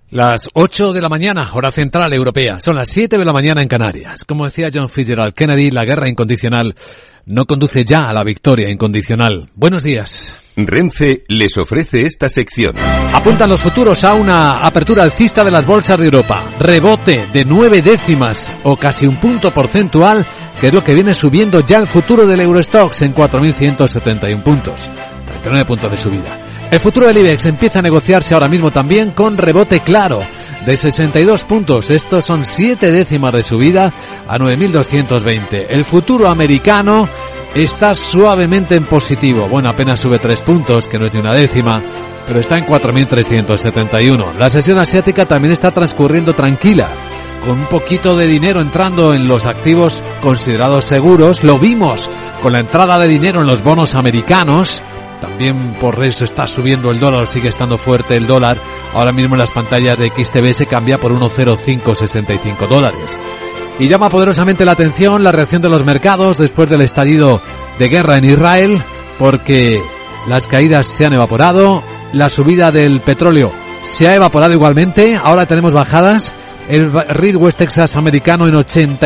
Las 8 de la mañana, hora central europea. Son las 7 de la mañana en Canarias. Como decía John Fitzgerald Kennedy, la guerra incondicional no conduce ya a la victoria incondicional. Buenos días. Renfe les ofrece esta sección. Apuntan los futuros a una apertura alcista de las bolsas de Europa. Rebote de 9 décimas o casi un punto porcentual, que es lo que viene subiendo ya el futuro del Eurostoxx en 4.171 puntos. 39 puntos de subida. El futuro del IBEX empieza a negociarse ahora mismo también con rebote claro de 62 puntos. Estos son 7 décimas de subida a 9.220. El futuro americano está suavemente en positivo. Bueno, apenas sube 3 puntos, que no es de una décima, pero está en 4.371. La sesión asiática también está transcurriendo tranquila, con un poquito de dinero entrando en los activos considerados seguros. Lo vimos con la entrada de dinero en los bonos americanos. También por eso está subiendo el dólar, sigue estando fuerte el dólar. Ahora mismo en las pantallas de XTB se cambia por 1,0565 dólares. Y llama poderosamente la atención la reacción de los mercados después del estallido de guerra en Israel, porque las caídas se han evaporado, la subida del petróleo se ha evaporado igualmente, ahora tenemos bajadas. El barril West Texas americano en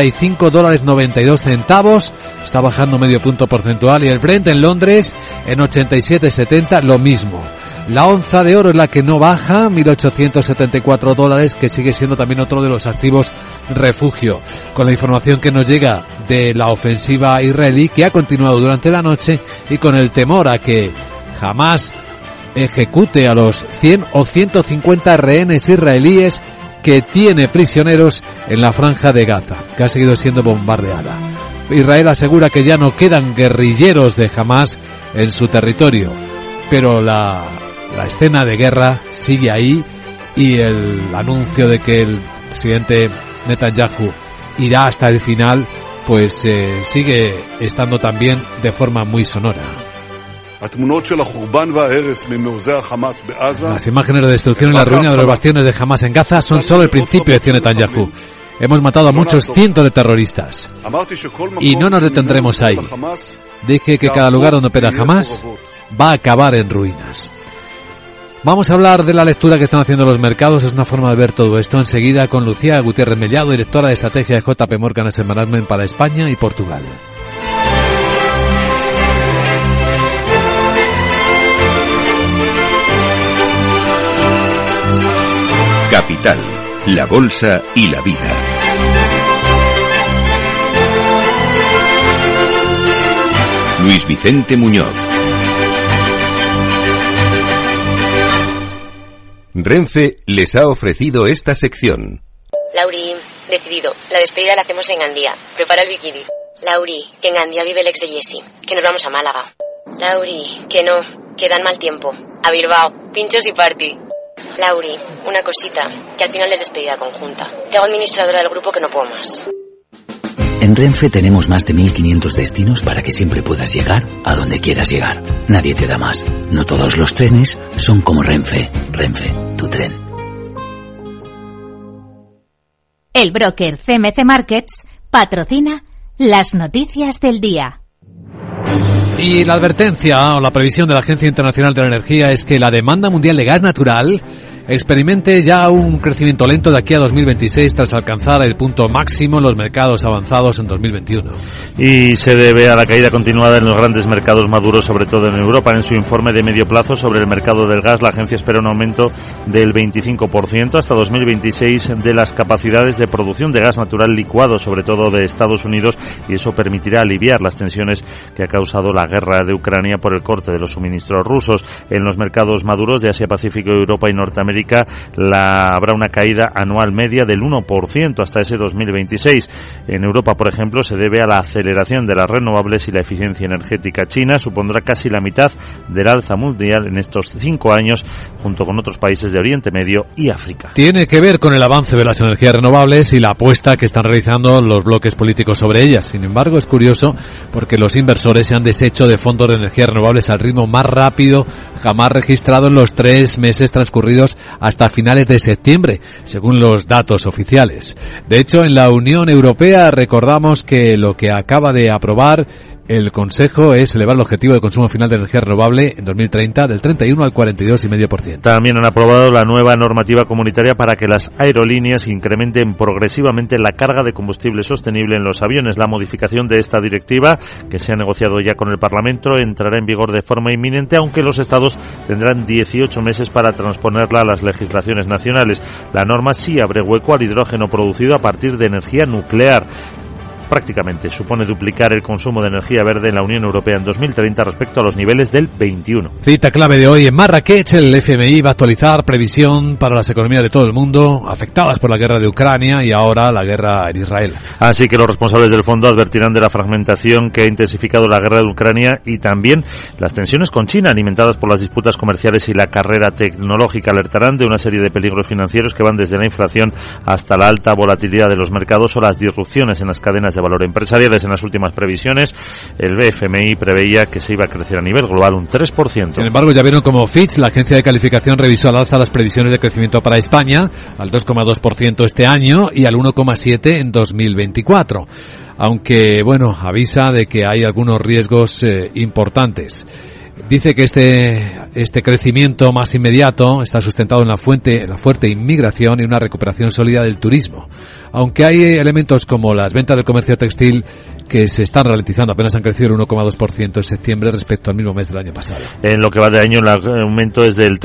$80.92, está bajando medio punto porcentual, y el Brent en Londres en 87.70, lo mismo. La onza de oro es la que no baja, $1.874, que sigue siendo también otro de los activos refugio. Con la información que nos llega de la ofensiva israelí, que ha continuado durante la noche, y con el temor a que Hamás ejecute a los 100 o 150 rehenes israelíes que tiene prisioneros en la franja de Gaza, que ha seguido siendo bombardeada. Israel asegura que ya no quedan guerrilleros de Hamás en su territorio, pero la escena de guerra sigue ahí, y el anuncio de que el presidente Netanyahu irá hasta el final, pues sigue estando también de forma muy sonora. Las imágenes de destrucción y la ruina de los bastiones de Hamás en Gaza son solo el principio, decía Netanyahu. Hemos matado a muchos cientos de terroristas y no nos detendremos ahí. Dije que cada lugar donde opera Hamás va a acabar en ruinas. Vamos a hablar de la lectura que están haciendo los mercados. Es una forma de ver todo esto enseguida con Lucía Gutiérrez Mellado, directora de estrategia de JP Morgan Asset Management para España y Portugal. Capital, la bolsa y la vida. Luis Vicente Muñoz. Renfe les ha ofrecido esta sección. Lauri, decidido. La despedida la hacemos en Gandía. Prepara el bikini. Lauri, que en Gandía vive el ex de Jessie. Que nos vamos a Málaga. Lauri, que no. Que dan mal tiempo. A Bilbao. Pinchos y party. Lauri, una cosita, que al final es despedida conjunta. Te hago administradora del grupo, que no puedo más. En Renfe tenemos más de 1.500 destinos para que siempre puedas llegar a donde quieras llegar. Nadie te da más. No todos los trenes son como Renfe. Renfe, tu tren. El broker CMC Markets patrocina las noticias del día. Y la advertencia o la previsión de la Agencia Internacional de la Energía es que la demanda mundial de gas natural experimente ya un crecimiento lento de aquí a 2026 tras alcanzar el punto máximo en los mercados avanzados en 2021. Y se debe a la caída continuada en los grandes mercados maduros, sobre todo en Europa. En su informe de medio plazo sobre el mercado del gas, la agencia espera un aumento del 25% hasta 2026 de las capacidades de producción de gas natural licuado, sobre todo de Estados Unidos, y eso permitirá aliviar las tensiones que ha causado la guerra de Ucrania por el corte de los suministros rusos. En los mercados maduros de Asia, Pacífico, Europa y Norteamérica habrá una caída anual media del 1% hasta ese 2026. En Europa, por ejemplo, se debe a la aceleración de las renovables y la eficiencia energética. China supondrá casi la mitad del alza mundial en estos 5 años, junto con otros países de Oriente Medio y África. Tiene que ver con el avance de las energías renovables y la apuesta que están realizando los bloques políticos sobre ellas. Sin embargo, es curioso porque los inversores se han deshecho de fondos de energías renovables al ritmo más rápido jamás registrado en los 3 meses transcurridos hasta finales de septiembre, según los datos oficiales. De hecho, en la Unión Europea recordamos que lo que acaba de aprobar El consejo es elevar el objetivo de consumo final de energía renovable en 2030 del 31 al 42,5%. También han aprobado la nueva normativa comunitaria para que las aerolíneas incrementen progresivamente la carga de combustible sostenible en los aviones. La modificación de esta directiva, que se ha negociado ya con el Parlamento, entrará en vigor de forma inminente, aunque los Estados tendrán 18 meses para transponerla a las legislaciones nacionales. La norma sí abre hueco al hidrógeno producido a partir de energía nuclear. Prácticamente supone duplicar el consumo de energía verde en la Unión Europea en 2030 respecto a los niveles del 21. Cita clave de hoy en Marrakech. El FMI va a actualizar previsión para las economías de todo el mundo afectadas por la guerra de Ucrania y ahora la guerra en Israel. Así que los responsables del fondo advertirán de la fragmentación que ha intensificado la guerra de Ucrania y también las tensiones con China alimentadas por las disputas comerciales y la carrera tecnológica. Alertarán de una serie de peligros financieros que van desde la inflación hasta la alta volatilidad de los mercados o las disrupciones en las cadenas de valor empresariales. En las últimas previsiones, el FMI preveía que se iba a crecer a nivel global un 3%. Sin embargo, ya vieron como Fitch, la agencia de calificación, revisó al alza las previsiones de crecimiento para España al 2,2% este año y al 1,7% en 2024. Aunque, bueno, avisa de que hay algunos riesgos importantes. Dice que este crecimiento más inmediato está sustentado en la fuerte inmigración y una recuperación sólida del turismo. Aunque hay elementos como las ventas del comercio textil que se están ralentizando, apenas han crecido el 1,2% en septiembre respecto al mismo mes del año pasado. En lo que va de año el aumento es del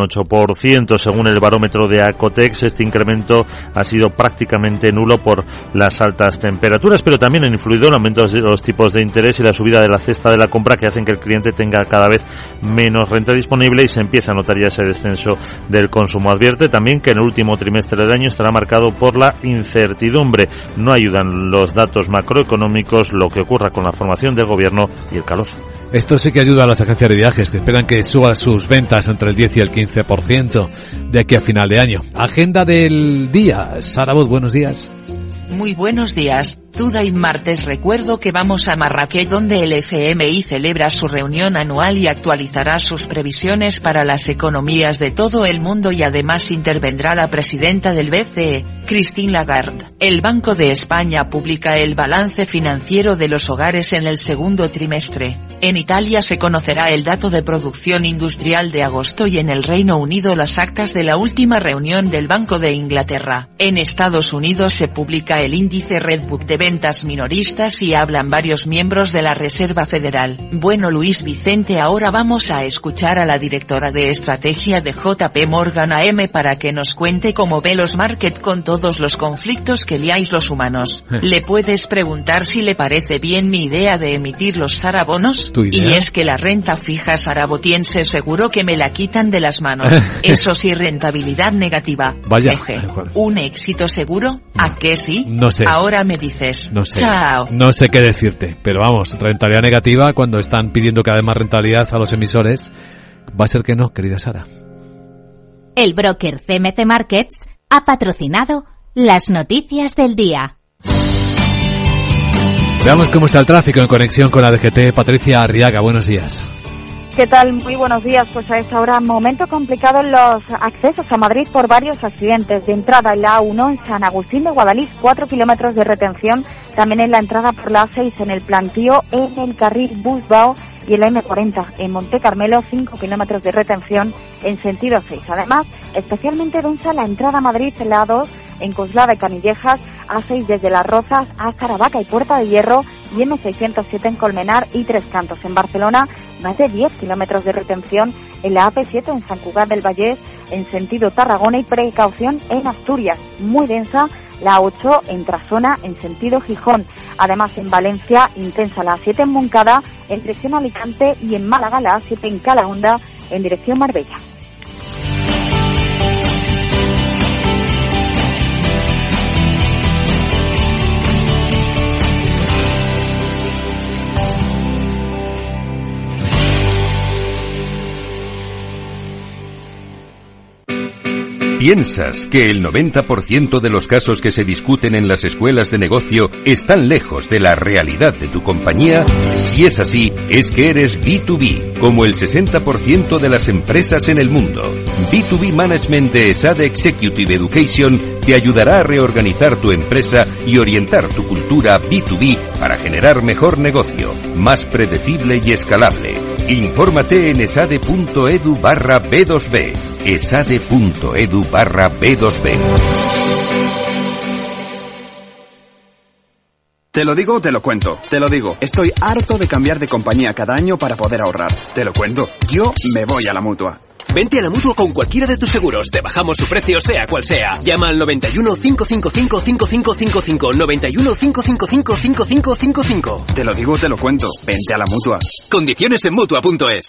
3,8%. Según el barómetro de Acotex, este incremento ha sido prácticamente nulo por las altas temperaturas, pero también han influido el aumento de los tipos de interés y la subida de la cesta de la compra, que hacen que el cliente tenga cada vez menos renta disponible y se empieza a notar ya ese descenso del consumo. Advierte también que en el último trimestre del año estará marcado por la incertidumbre. No ayudan los datos macroeconómicos, lo que ocurra con la formación del gobierno y el calor. Esto sí que ayuda a las agencias de viajes, que esperan que suban sus ventas entre el 10 y el 15% de aquí a final de año. Agenda del día. Sara Bot, buenos días. Muy buenos días. Today martes recuerdo que vamos a Marrakech, donde el FMI celebra su reunión anual y actualizará sus previsiones para las economías de todo el mundo, y además intervendrá la presidenta del BCE, Christine Lagarde. El Banco de España publica el balance financiero de los hogares en el segundo trimestre. En Italia se conocerá el dato de producción industrial de agosto y en el Reino Unido las actas de la última reunión del Banco de Inglaterra. En Estados Unidos se publica el índice Redbook de ventas minoristas y hablan varios miembros de la Reserva Federal. Bueno, Luis Vicente, ahora vamos a escuchar a la directora de estrategia de JP Morgan AM para que nos cuente cómo ve los market con todos los conflictos que liáis los humanos. ¿Le puedes preguntar si le parece bien mi idea de emitir los sarabonos? Y es que la renta fija sarabotiense seguro que me la quitan de las manos. Eso sí, rentabilidad negativa. Vaya. ¿Un éxito seguro? ¿A qué sí? No sé. Ahora me dices. No sé. Chao. No sé qué decirte, pero vamos, rentabilidad negativa cuando están pidiendo cada vez más rentabilidad a los emisores. Va a ser que no, querida Sara. El broker CMC Markets ha patrocinado las noticias del día. Veamos cómo está el tráfico en conexión con la DGT. Patricia Arriaga, buenos días. ¿Qué tal? Muy buenos días. Pues a esta hora, momento complicado en los accesos a Madrid por varios accidentes. De entrada en la A1 en San Agustín de Guadalix, 4 kilómetros de retención. También en la entrada por la A6 en el Plantío, en el carril Busbao, y en la M40 en Monte Carmelo, 5 kilómetros de retención en sentido 6. Además, especialmente densa la entrada a Madrid en la A2 en Coslada y Canillejas, A6 desde Las Rozas hasta Aravaca y Puerta de Hierro, y M607 en Colmenar y Tres Cantos. En Barcelona, más de 10 kilómetros de retención en la AP7 en Sant Cugat del Vallès en sentido Tarragona, y precaución en Asturias, muy densa la A8 en Trasona en sentido Gijón. Además, en Valencia, intensa la A7 en Moncada en dirección Alicante, y en Málaga la A7 en Calahonda en dirección Marbella. ¿Piensas que el 90% de los casos que se discuten en las escuelas de negocio están lejos de la realidad de tu compañía? Si es así, es que eres B2B, como el 60% de las empresas en el mundo. B2B Management de ESADE Executive Education te ayudará a reorganizar tu empresa y orientar tu cultura B2B para generar mejor negocio, más predecible y escalable. Infórmate en esade.edu/B2B. esade.edu/B2B. Te lo digo, te lo cuento. Te lo digo, estoy harto de cambiar de compañía cada año para poder ahorrar. Te lo cuento, yo me voy a la Mutua. Vente a la Mutua con cualquiera de tus seguros. Te bajamos su precio, sea cual sea. Llama al 91 555 5555. 91 555 5555. Te lo digo, te lo cuento. Vente a la Mutua. Condiciones en Mutua.es.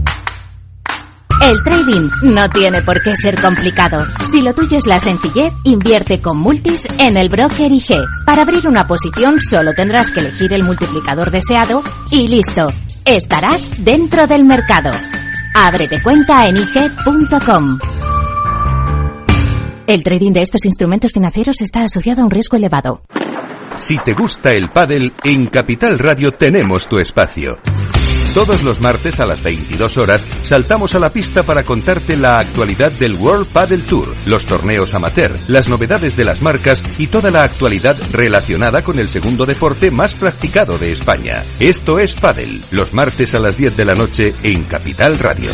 El trading no tiene por qué ser complicado. Si lo tuyo es la sencillez, invierte con Multis en el broker IG. Para abrir una posición solo tendrás que elegir el multiplicador deseado y listo. Estarás dentro del mercado. Ábrete cuenta en IG.com. El trading de estos instrumentos financieros está asociado a un riesgo elevado. Si te gusta el pádel, en Capital Radio tenemos tu espacio. Todos los martes a las 22 horas saltamos a la pista para contarte la actualidad del World Padel Tour, los torneos amateur, las novedades de las marcas y toda la actualidad relacionada con el segundo deporte más practicado de España. Esto es Padel, los martes a las 10 de la noche en Capital Radio.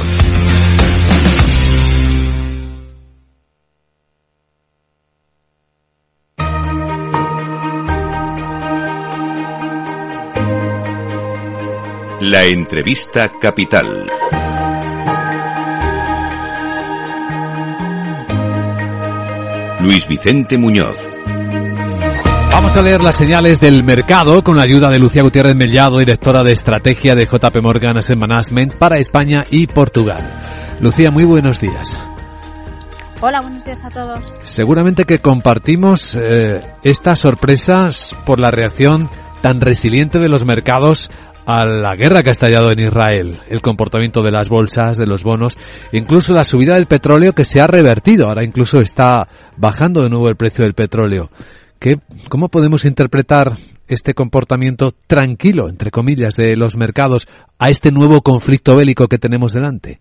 La entrevista capital. Luis Vicente Muñoz. Vamos a leer las señales del mercado con la ayuda de Lucía Gutiérrez Mellado, directora de estrategia de JP Morgan Asset Management para España y Portugal. Lucía, muy buenos días. Hola, buenos días a todos. Seguramente que compartimos estas sorpresas por la reacción tan resiliente de los mercados a la guerra que ha estallado en Israel, el comportamiento de las bolsas, de los bonos, incluso la subida del petróleo que se ha revertido, ahora incluso está bajando de nuevo el precio del petróleo. ¿Cómo podemos interpretar este comportamiento tranquilo, entre comillas, de los mercados a este nuevo conflicto bélico que tenemos delante?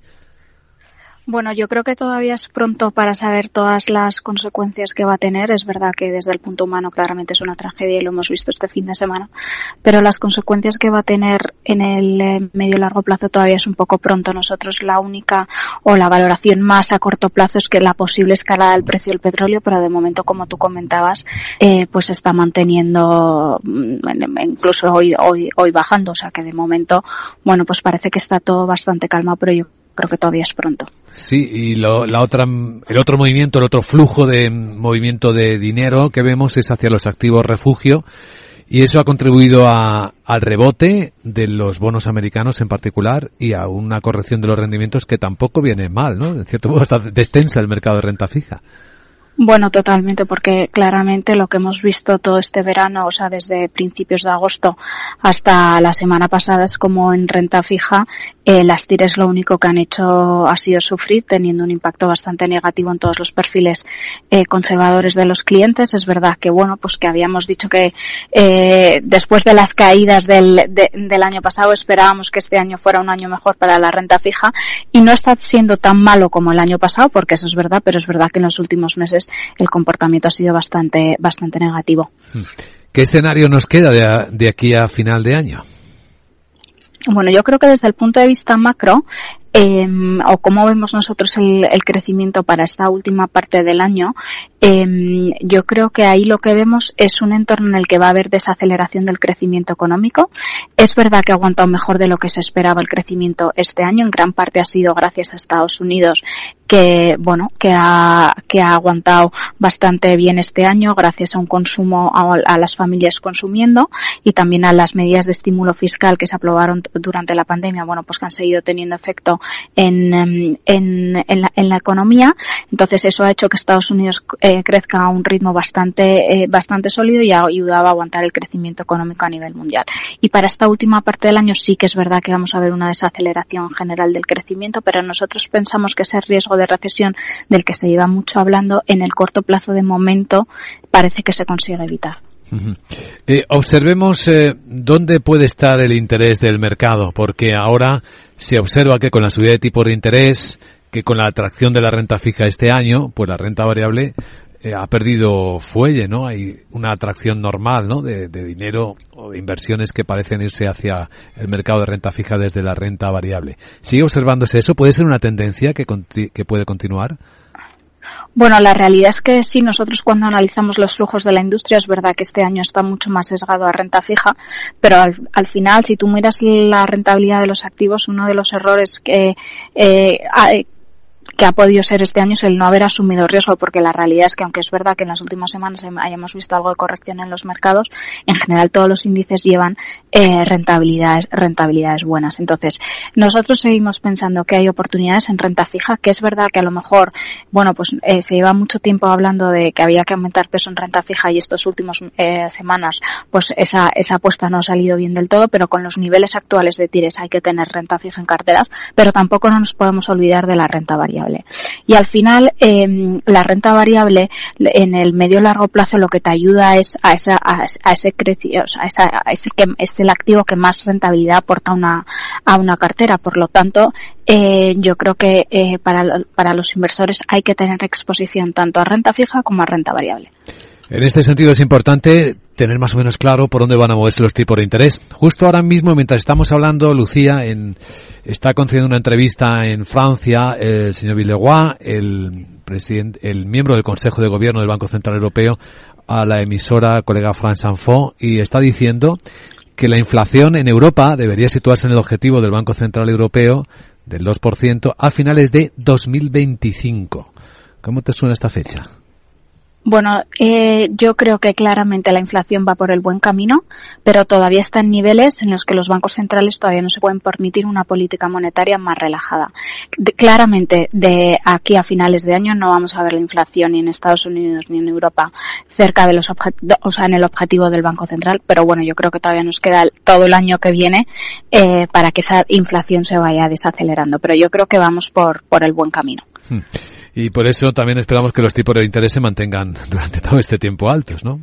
Bueno, yo creo que todavía es pronto para saber todas las consecuencias que va a tener. Es verdad que desde el punto humano claramente es una tragedia y lo hemos visto este fin de semana, pero las consecuencias que va a tener en el medio y largo plazo todavía es un poco pronto. Nosotros la única o la valoración más a corto plazo es que la posible escalada del precio del petróleo, pero de momento, como tú comentabas, pues se está manteniendo, incluso hoy bajando, o sea que de momento, bueno, pues parece que está todo bastante calmado, pero yo creo que todavía es pronto. Sí, y el otro movimiento, el otro flujo de movimiento de dinero que vemos es hacia los activos refugio, y eso ha contribuido al rebote de los bonos americanos en particular y a una corrección de los rendimientos que tampoco viene mal, ¿no? En cierto modo está destensa el mercado de renta fija. Bueno, totalmente, porque claramente lo que hemos visto todo este verano, o sea, desde principios de agosto hasta la semana pasada, es como en renta fija las TIRES lo único que han hecho ha sido sufrir, teniendo un impacto bastante negativo en todos los perfiles conservadores de los clientes. Es verdad que, bueno, pues que habíamos dicho que después de las caídas del año pasado esperábamos que este año fuera un año mejor para la renta fija, y no está siendo tan malo como el año pasado, porque eso es verdad, pero es verdad que en los últimos meses el comportamiento ha sido bastante negativo. ¿Qué escenario nos queda de aquí a final de año? Bueno, yo creo que desde el punto de vista macro, o cómo vemos nosotros el crecimiento para esta última parte del año, yo creo que ahí lo que vemos es un entorno en el que va a haber desaceleración del crecimiento económico. Es verdad que ha aguantado mejor de lo que se esperaba el crecimiento este año, en gran parte ha sido gracias a Estados Unidos, que ha aguantado bastante bien este año gracias a un consumo, a las familias consumiendo, y también a las medidas de estímulo fiscal que se aprobaron durante la pandemia, bueno, pues que han seguido teniendo efecto en la economía. Entonces eso ha hecho que Estados Unidos crezca a un ritmo bastante sólido y ha ayudado a aguantar el crecimiento económico a nivel mundial. Y para esta última parte del año sí que es verdad que vamos a ver una desaceleración general del crecimiento, pero nosotros pensamos que ese riesgo de recesión del que se lleva mucho hablando, en el corto plazo de momento parece que se consigue evitar. Observemos dónde puede estar el interés del mercado, porque ahora se observa que con la subida de tipos de interés que con la atracción de la renta fija este año, pues la renta variable ha perdido fuelle, ¿no? Hay una atracción normal, ¿no? De dinero o de inversiones que parecen irse hacia el mercado de renta fija desde la renta variable. ¿Sigue observándose eso? ¿Puede ser una tendencia que puede continuar? Bueno, la realidad es que sí, nosotros cuando analizamos los flujos de la industria es verdad que este año está mucho más sesgado a renta fija, pero al final, si tú miras la rentabilidad de los activos, uno de los errores que ha podido ser este año es el no haber asumido riesgo, porque la realidad es que aunque es verdad que en las últimas semanas hayamos visto algo de corrección en los mercados, en general todos los índices llevan rentabilidades buenas. Entonces, nosotros seguimos pensando que hay oportunidades en renta fija, que es verdad que a lo mejor, bueno, pues se lleva mucho tiempo hablando de que había que aumentar peso en renta fija y estos últimos semanas, pues esa apuesta no ha salido bien del todo, pero con los niveles actuales de tires hay que tener renta fija en carteras, pero tampoco no nos podemos olvidar de la renta variable. Y al final, la renta variable en el medio largo plazo lo que te ayuda es es el activo que más rentabilidad aporta a una cartera. Por lo tanto, yo creo que para los inversores hay que tener exposición tanto a renta fija como a renta variable. En este sentido es importante tener más o menos claro por dónde van a moverse los tipos de interés. Justo ahora mismo, mientras estamos hablando, Lucía está concediendo una entrevista en Francia el señor Villeroy, el miembro del Consejo de Gobierno del Banco Central Europeo, a la emisora colega France Info, y está diciendo que la inflación en Europa debería situarse en el objetivo del Banco Central Europeo del 2% a finales de 2025. ¿Cómo te suena esta fecha? Bueno, yo creo que claramente la inflación va por el buen camino, pero todavía está en niveles en los que los bancos centrales todavía no se pueden permitir una política monetaria más relajada. Claramente, de aquí a finales de año no vamos a ver la inflación ni en Estados Unidos ni en Europa cerca de en el objetivo del Banco Central, pero bueno, yo creo que todavía nos queda todo el año que viene para que esa inflación se vaya desacelerando, pero yo creo que vamos por el buen camino. Y por eso también esperamos que los tipos de interés se mantengan durante todo este tiempo altos, ¿no?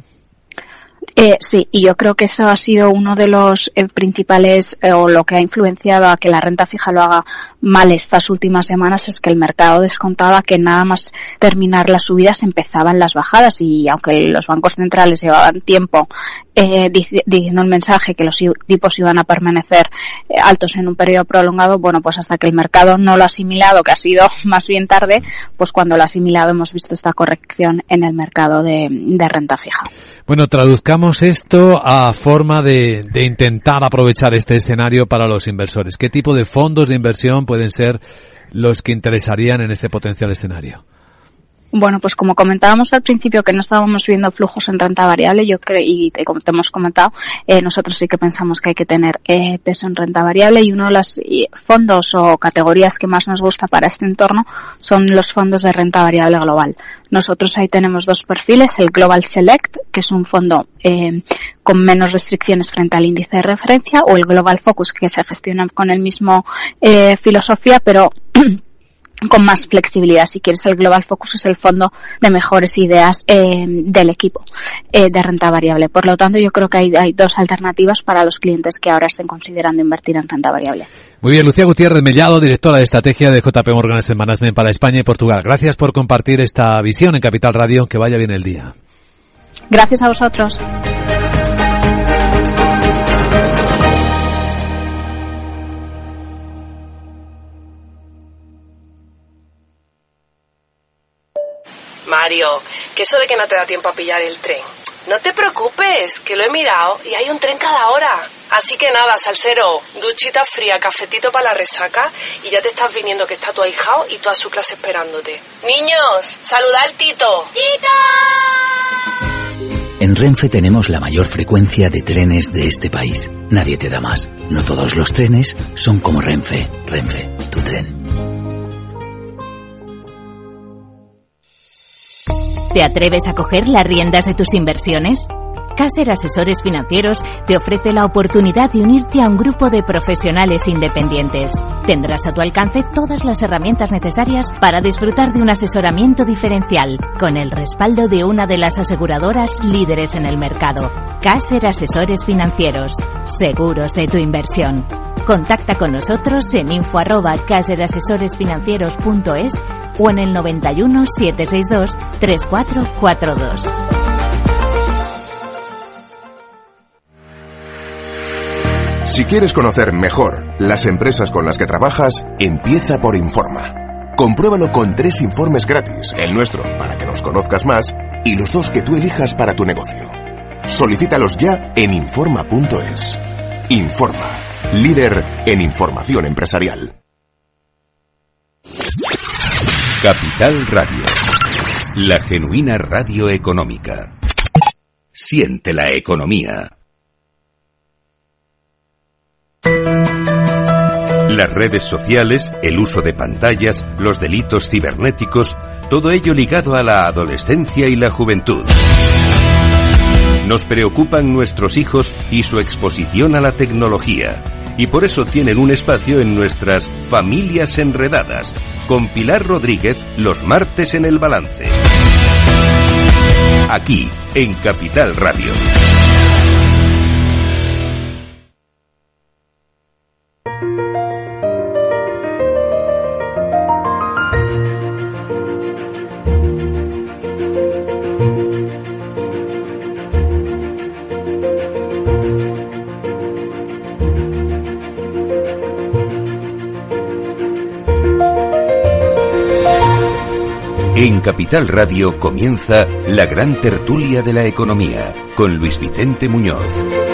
Sí, y yo creo que eso ha sido uno de los principales, o lo que ha influenciado a que la renta fija lo haga mal estas últimas semanas, es que el mercado descontaba que nada más terminar las subidas empezaban las bajadas, y aunque los bancos centrales llevaban tiempo diciendo el mensaje que los tipos iban a permanecer altos en un periodo prolongado, bueno, pues hasta que el mercado no lo ha asimilado, que ha sido más bien tarde, pues cuando lo ha asimilado hemos visto esta corrección en el mercado de renta fija. Bueno, traduzcamos esto a forma de intentar aprovechar este escenario para los inversores. ¿Qué tipo de fondos de inversión pueden ser los que interesarían en este potencial escenario? Bueno, pues como comentábamos al principio que no estábamos viendo flujos en renta variable, yo creo, y como te hemos comentado, nosotros sí que pensamos que hay que tener peso en renta variable, y uno de los fondos o categorías que más nos gusta para este entorno son los fondos de renta variable global. Nosotros ahí tenemos dos perfiles, el Global Select, que es un fondo con menos restricciones frente al índice de referencia, o el Global Focus, que se gestiona con el mismo filosofía, pero con más flexibilidad. Si quieres, el Global Focus es el fondo de mejores ideas del equipo de renta variable. Por lo tanto, yo creo que hay dos alternativas para los clientes que ahora estén considerando invertir en renta variable. Muy bien, Lucía Gutiérrez Mellado, directora de estrategia de JP Morgan Asset Management para España y Portugal. Gracias por compartir esta visión en Capital Radio. Que vaya bien el día. Gracias a vosotros. Mario, que eso de que no te da tiempo a pillar el tren. No te preocupes, que lo he mirado y hay un tren cada hora. Así que nada, salsero, duchita fría, cafetito para la resaca y ya te estás viniendo que está tu ahijao y toda su clase esperándote. Niños, saluda al Tito. ¡Tito! En Renfe tenemos la mayor frecuencia de trenes de este país. Nadie te da más. No todos los trenes son como Renfe. Renfe, tu tren. ¿Te atreves a coger las riendas de tus inversiones? Caser Asesores Financieros te ofrece la oportunidad de unirte a un grupo de profesionales independientes. Tendrás a tu alcance todas las herramientas necesarias para disfrutar de un asesoramiento diferencial, con el respaldo de una de las aseguradoras líderes en el mercado. Caser Asesores Financieros, seguros de tu inversión. Contacta con nosotros en info@caserasesores.financieros.es o en el 91 762 3442. Si quieres conocer mejor las empresas con las que trabajas, empieza por Informa. Compruébalo con 3 informes gratis, el nuestro para que nos conozcas más y los 2 que tú elijas para tu negocio. Solicítalos ya en Informa.es. Informa, líder en información empresarial. Capital Radio, la genuina radio económica. Siente la economía. Las redes sociales, el uso de pantallas, los delitos cibernéticos, todo ello ligado a la adolescencia y la juventud. Nos preocupan nuestros hijos y su exposición a la tecnología, y por eso tienen un espacio en nuestras Familias Enredadas, con Pilar Rodríguez los martes en El Balance. Aquí, en Capital Radio. En Capital Radio comienza la gran tertulia de la economía con Luis Vicente Muñoz.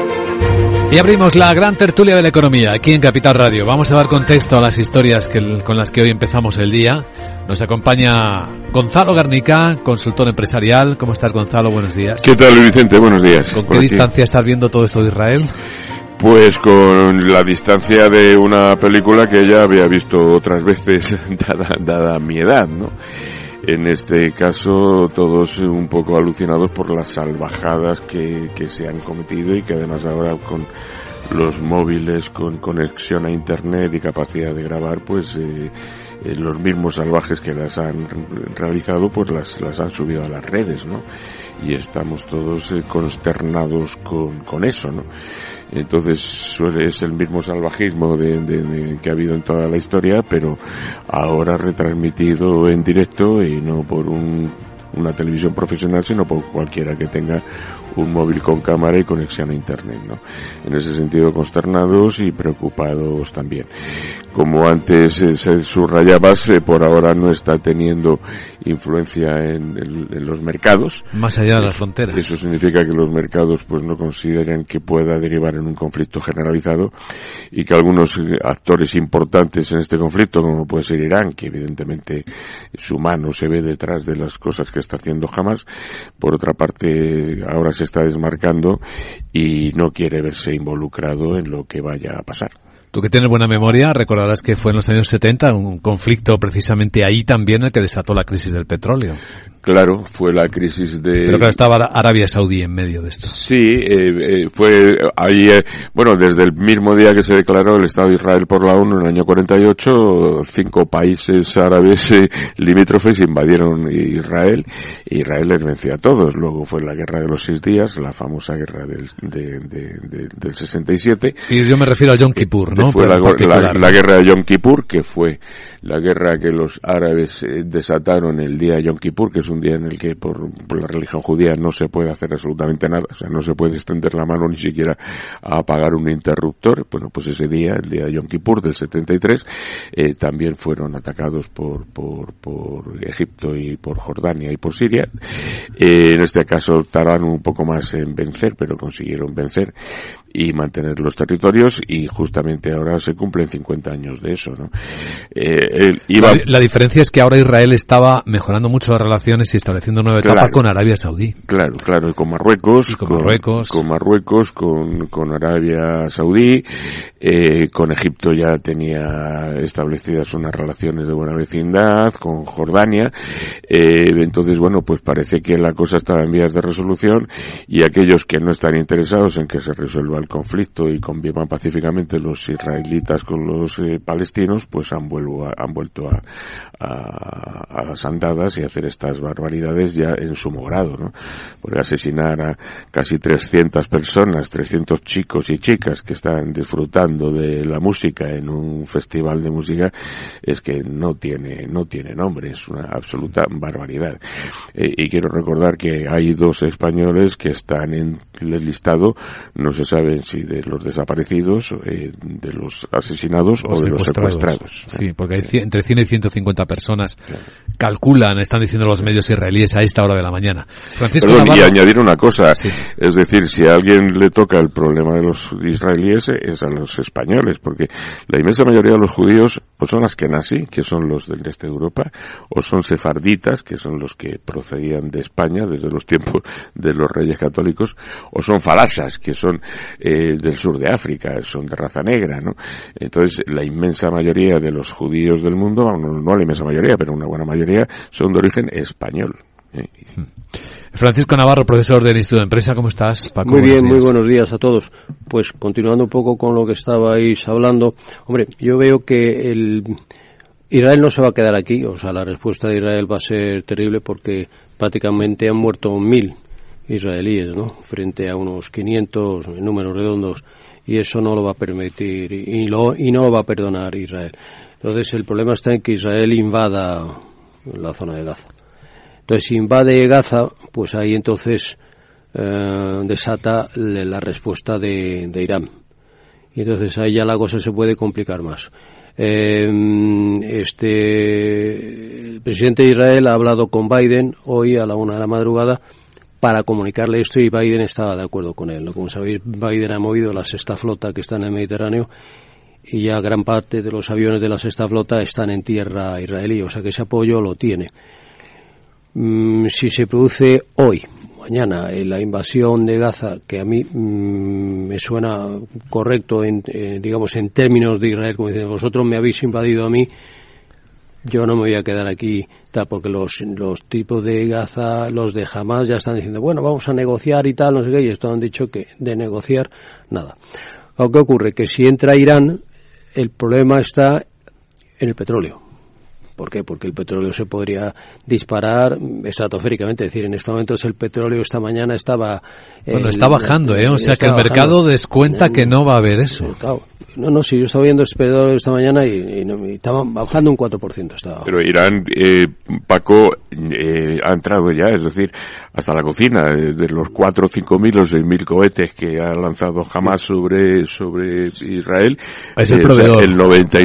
Y abrimos la gran tertulia de la economía aquí en Capital Radio. Vamos a dar contexto a las historias con las que hoy empezamos el día. Nos acompaña Gonzalo Garnica, consultor empresarial. ¿Cómo estás, Gonzalo? Buenos días. ¿Qué tal, Luis Vicente? Buenos días. ¿Con qué distancia estás viendo todo esto de Israel? Pues con la distancia de una película que ya había visto otras veces, dada mi edad, ¿no? En este caso, todos un poco alucinados por las salvajadas que se han cometido y que además ahora con los móviles con conexión a internet y capacidad de grabar, pues los mismos salvajes que las han realizado, pues las han subido a las redes, ¿no? Y estamos todos consternados con eso, ¿no? Entonces es el mismo salvajismo que ha habido en toda la historia, pero ahora retransmitido en directo y no por una televisión profesional, sino por cualquiera que tenga un móvil con cámara y conexión a internet, ¿no? En ese sentido, consternados y preocupados también. Como antes se subrayabas, por ahora no está teniendo influencia en los mercados. Más allá de las fronteras. Eso significa que los mercados pues no consideran que pueda derivar en un conflicto generalizado y que algunos actores importantes en este conflicto, como puede ser Irán, que evidentemente su mano se ve detrás de las cosas que está haciendo Hamas, por otra parte ahora se está desmarcando y no quiere verse involucrado en lo que vaya a pasar. Tú que tienes buena memoria, recordarás que fue en los años 70 un conflicto precisamente ahí también el que desató la crisis del petróleo. Claro, fue la crisis de... Pero claro, estaba Arabia Saudí en medio de esto. Sí, fue ahí, bueno, desde el mismo día que se declaró el Estado de Israel por la ONU en el año 48, 5 países árabes limítrofes invadieron Israel, y Israel les venció a todos. Luego fue la Guerra de los 6 días, la famosa guerra del 67. Y yo me refiero a Yom Kippur, ¿no? Fue la guerra de Yom Kippur, que fue la guerra que los árabes desataron el día de Yom Kippur, que es un día en el que por la religión judía no se puede hacer absolutamente nada, o sea, no se puede extender la mano ni siquiera a apagar un interruptor. Bueno, pues ese día, el día de Yom Kippur del 73, también fueron atacados por Egipto y por Jordania y por Siria. En este caso tardaron un poco más en vencer, pero consiguieron vencer y mantener los territorios, y justamente ahora se cumplen 50 años de eso, ¿no? La diferencia es que ahora Israel estaba mejorando mucho las relaciones y estableciendo una nueva etapa con Arabia Saudí. Claro, y con Marruecos, con Arabia Saudí, con Egipto ya tenía establecidas unas relaciones de buena vecindad, con Jordania, entonces bueno, pues parece que la cosa estaba en vías de resolución, y aquellos que no están interesados en que se resuelva el conflicto y convivan pacíficamente los israelitas con los palestinos, pues han vuelto a las andadas y a hacer estas barbaridades ya en sumo grado, ¿no? Porque asesinar a casi 300 personas, 300 chicos y chicas que están disfrutando de la música en un festival de música, es que no tiene nombre, es una absoluta barbaridad. Y quiero recordar que hay 2 españoles que están en el listado, no se sabe si de los desaparecidos, de los asesinados o de los secuestrados. Sí, porque hay entre 100 y 150 personas, calculan, están diciendo los medios israelíes a esta hora de la mañana. Francisco Navarro. Y añadir una cosa, es decir, si a alguien le toca el problema de los israelíes, es a los españoles, porque la inmensa mayoría de los judíos o son askenazí, que son los del este de Europa, o son sefarditas, que son los que procedían de España desde los tiempos de los reyes católicos, o son falasas, que son del sur de África, son de raza negra, ¿no? Entonces, la inmensa mayoría de los judíos del mundo, no la inmensa mayoría, pero una buena mayoría, son de origen español. Francisco Navarro, profesor del Instituto de Empresa, ¿cómo estás, Paco? Muy bien, muy buenos días a todos. Pues continuando un poco con lo que estabais hablando, hombre, yo veo que Israel no se va a quedar aquí, o sea, la respuesta de Israel va a ser terrible porque prácticamente han muerto 1.000 israelíes, ¿no? Frente a unos 500 en números redondos, y eso no lo va a permitir y no lo va a perdonar Israel. Entonces el problema está en que Israel invada la zona de Gaza. Entonces si invade Gaza, pues ahí entonces desata la respuesta de Irán. Y entonces ahí ya la cosa se puede complicar más. El presidente de Israel ha hablado con Biden hoy a la 1 de la madrugada para comunicarle esto, y Biden estaba de acuerdo con él, ¿no? Como sabéis, Biden ha movido la sexta flota que está en el Mediterráneo y ya gran parte de los aviones de la sexta flota están en tierra israelí, o sea que ese apoyo lo tiene. Si se produce hoy, mañana, la invasión de Gaza, que a mí me suena correcto digamos en términos de Israel, como dicen, vosotros me habéis invadido a mí, yo no me voy a quedar aquí, tal, porque los tipos de Gaza, los de Hamas ya están diciendo, bueno, vamos a negociar y tal, no sé qué, y esto han dicho que de negociar, nada. Lo que ocurre que si entra Irán, el problema está en el petróleo. ¿Por qué? Porque el petróleo se podría disparar estratosféricamente. Es decir, en estos momentos el petróleo esta mañana estaba... Bueno, está bajando, o sea que el mercado descuenta que no va a haber eso. No, sí, yo estaba viendo este petróleo esta mañana y estaba bajando un 4%. Estaba. Pero Irán, Paco, ha entrado ya, es decir, hasta la cocina, de los 4, 5.000 o 6.000 cohetes que ha lanzado Hamas sobre Israel, es el proveedor. El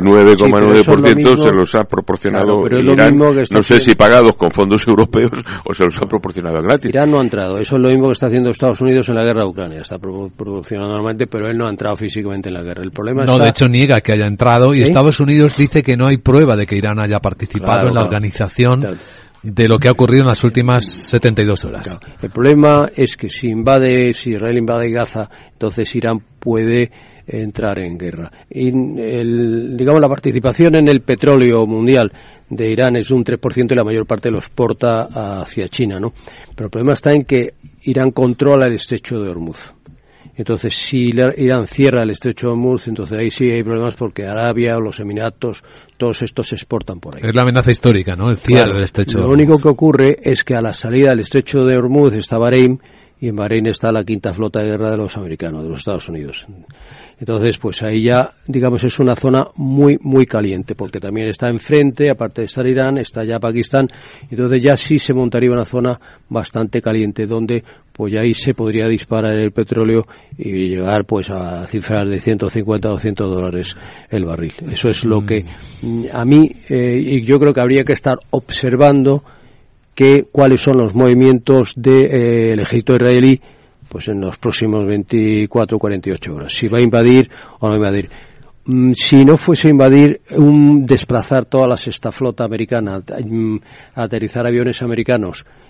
99,9% se los ha proporcionado Irán, no sé si pagados con fondos europeos o se los ha proporcionado gratis. Irán no ha entrado, eso es lo mismo que está haciendo Estados Unidos en la guerra de Ucrania, está proporcionando normalmente, pero él no ha entrado físicamente en la guerra. El problema de hecho niega que haya entrado, y Estados Unidos dice que no hay prueba de que Irán haya participado en la organización de lo que ha ocurrido en las últimas 72 horas. Claro. El problema es que si Israel invade Gaza, entonces Irán puede entrar en guerra. Y digamos, la participación en el petróleo mundial de Irán es un 3% y la mayor parte lo exporta hacia China, ¿no? Pero el problema está en que Irán controla el estrecho de Hormuz. Entonces, si Irán cierra el estrecho de Hormuz, entonces ahí sí hay problemas porque Arabia o los Emiratos, todos estos se exportan por ahí. Es la amenaza histórica, ¿no? El cierre del estrecho de Hormuz. Lo único que ocurre es que a la salida del estrecho de Hormuz está Bahrein, y en Bahrein está la quinta flota de guerra de los americanos, de los Estados Unidos. Entonces, pues ahí ya, digamos, es una zona muy, muy caliente, porque también está enfrente, aparte de estar Irán, está ya Pakistán, entonces ya sí se montaría una zona bastante caliente, donde pues ya ahí se podría disparar el petróleo y llegar pues a cifras de 150 o $200 el barril. Eso es lo que a mí, y yo creo que habría que estar observando cuáles son los movimientos del ejército israelí pues en los próximos 24 o 48 horas. Si va a invadir o no va a invadir. Si no fuese a invadir, desplazar toda la sexta flota americana, aterrizar aviones americanos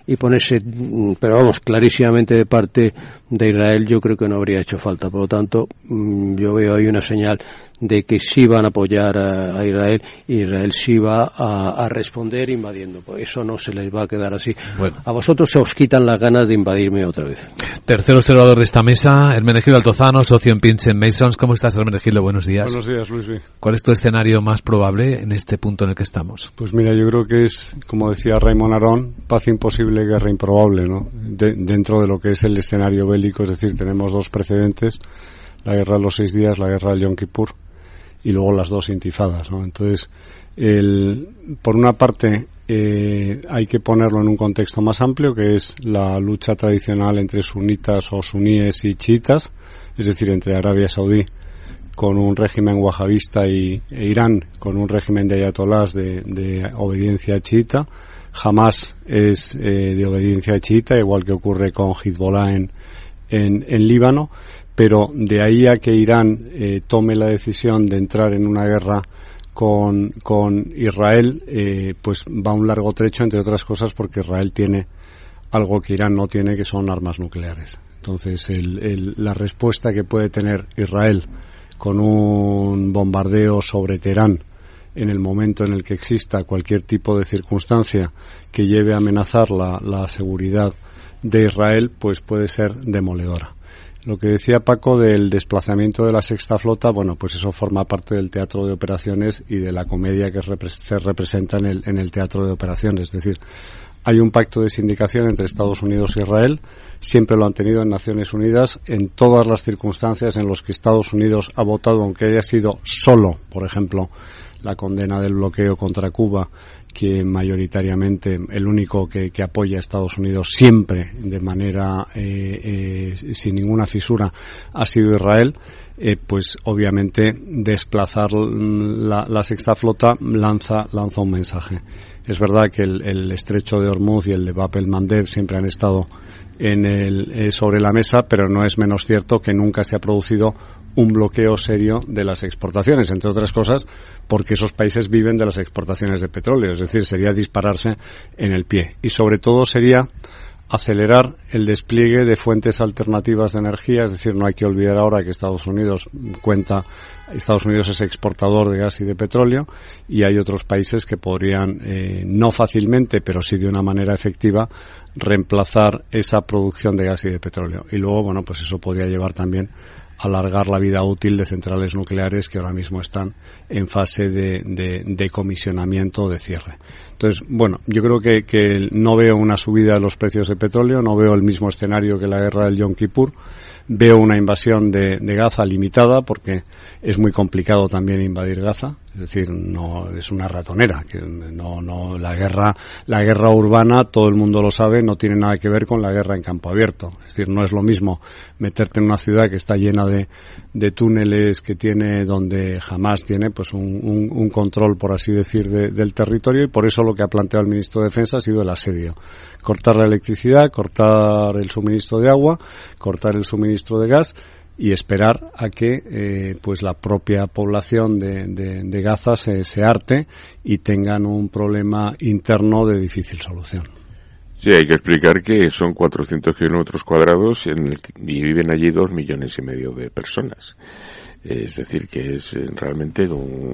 y ponerse, pero vamos, clarísimamente de parte de Israel yo creo que no habría hecho falta. Por lo tanto, yo veo ahí una señal de que sí van a apoyar a Israel, y Israel sí va a responder invadiendo. Pues eso no se les va a quedar así. Bueno. A vosotros se os quitan las ganas de invadirme otra vez. Tercer observador de esta mesa, Hermenegildo Altozano, socio en Pinch Masons. ¿Cómo estás, Hermenegildo? Buenos días. Buenos días, Luis. ¿Cuál es tu escenario más probable en este punto en el que estamos? Pues mira, yo creo que es, como decía Raymond Aron, paz imposible, guerra improbable, ¿no? Dentro de lo que es el escenario bélico, es decir, tenemos dos precedentes, la guerra de los 6 días, la guerra del Yom Kippur, y luego las dos intifadas, ¿no? Entonces, por una parte, hay que ponerlo en un contexto más amplio, que es la lucha tradicional entre sunitas o suníes y chiitas, es decir, entre Arabia Saudí con un régimen wahabista e Irán con un régimen de ayatolás de obediencia chiita. Hamas es de obediencia chiita, igual que ocurre con Hezbollah en Líbano, pero de ahí a que Irán tome la decisión de entrar en una guerra con Israel, pues va un largo trecho, entre otras cosas porque Israel tiene algo que Irán no tiene, que son armas nucleares. Entonces, la respuesta que puede tener Israel con un bombardeo sobre Teherán en el momento en el que exista cualquier tipo de circunstancia que lleve a amenazar la seguridad de Israel, pues puede ser demoledora. Lo que decía Paco del desplazamiento de la Sexta Flota, bueno, pues eso forma parte del teatro de operaciones y de la comedia que se representa en el teatro de operaciones. Es decir, hay un pacto de sindicación entre Estados Unidos e Israel, siempre lo han tenido en Naciones Unidas, en todas las circunstancias en las que Estados Unidos ha votado, aunque haya sido solo, por ejemplo, la condena del bloqueo contra Cuba, que mayoritariamente el único que apoya a Estados Unidos siempre de manera sin ninguna fisura ha sido Israel, pues obviamente desplazar la Sexta Flota lanza un mensaje. Es verdad que el estrecho de Hormuz y el de Bab el-Mandeb siempre han estado sobre la mesa, pero no es menos cierto que nunca se ha producido un bloqueo serio de las exportaciones, entre otras cosas porque esos países viven de las exportaciones de petróleo, es decir, sería dispararse en el pie, y sobre todo sería acelerar el despliegue de fuentes alternativas de energía. Es decir, no hay que olvidar ahora que Estados Unidos es exportador de gas y de petróleo, y hay otros países que podrían, no fácilmente, pero sí de una manera efectiva, reemplazar esa producción de gas y de petróleo. Y luego, bueno, pues eso podría llevar también a alargar la vida útil de centrales nucleares que ahora mismo están en fase de comisionamiento o de cierre. Entonces, bueno, yo creo que no veo una subida de los precios de petróleo, no veo el mismo escenario que la guerra del Yom Kippur, veo una invasión de Gaza limitada, porque es muy complicado también invadir Gaza, es decir, no es una ratonera, que no la guerra urbana, todo el mundo lo sabe, no tiene nada que ver con la guerra en campo abierto. Es decir, no es lo mismo meterte en una ciudad que está llena de túneles donde jamás tiene pues un control, por así decir, del territorio, y por eso lo que ha planteado el ministro de Defensa ha sido el asedio. Cortar la electricidad, cortar el suministro de agua, cortar el suministro de gas y esperar a que pues la propia población de Gaza se harte y tengan un problema interno de difícil solución. Sí, hay que explicar que son 400 kilómetros cuadrados y viven allí 2,5 millones de personas. Es decir, que es realmente